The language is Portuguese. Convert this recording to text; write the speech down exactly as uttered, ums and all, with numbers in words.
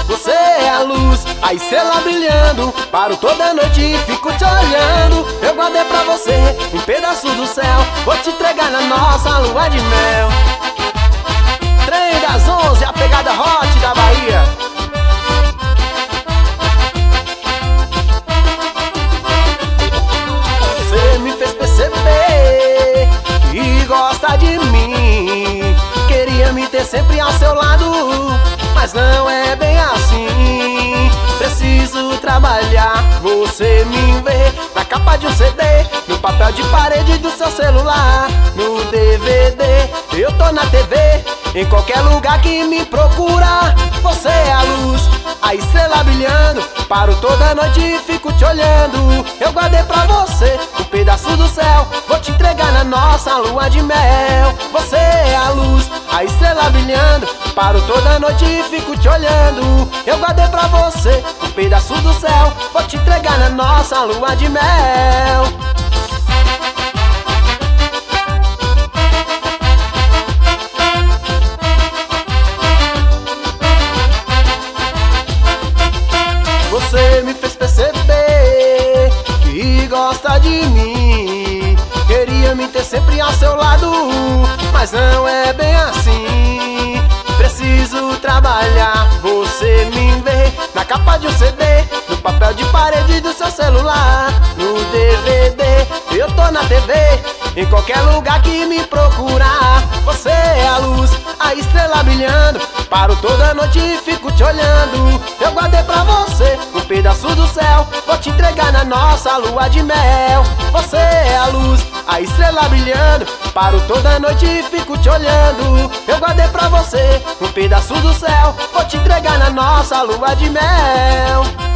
Você é a luz, a estrela brilhando. Paro toda noite e fico te olhando. Eu guardei pra você um pedaço do céu. Vou te entregar na nossa lua de mel. Trem das onze, a pegada hot da Bahia. Você me fez perceber que gosta de mim. Queria me ter sempre ao seu lado, mas não é bem assim. Preciso trabalhar, você me vê na capa de um C D, no papel de parede do seu celular, no D V D. Eu tô na T V, em qualquer lugar que me procura. Você é a luz, a estrela brilhando. Paro toda noite e fico te olhando. Eu guardei pra você um pedaço do céu. Vou te entregar na nossa lua de mel. Você é a luz, a estrela brilhando. Paro toda noite e fico te olhando. Eu guardei pra você um pedaço do céu. Vou te entregar na nossa lua de mel. Você me fez perceber que gosta de mim. Queria me ter sempre ao seu lado, mas não é bem assim. Preciso trabalhar, você me vê na capa de um C D, no papel de parede do seu celular, no D V D. Eu tô na T V, em qualquer lugar que me procurar. Você é a luz, a estrela brilhando. Paro toda noite e fico te olhando. Eu guardei pra você um pedaço do céu. Vou te entregar na nossa lua de mel. Você é a luz, a estrela brilhando. Paro toda noite e fico te olhando. Eu guardei pra você um pedaço do céu. Vou te entregar na nossa lua de mel.